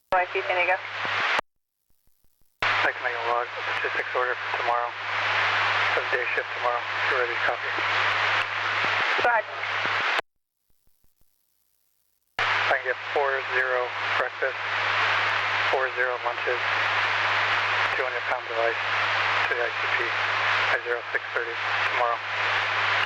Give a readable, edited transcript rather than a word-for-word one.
YC San Diego. I'd like to make a log logistics order for tomorrow. For the day shift tomorrow. If you're ready to copy. Go ahead. I can get 40 breakfast, 40 lunches, 200-pound device to the ICP by 0630 tomorrow.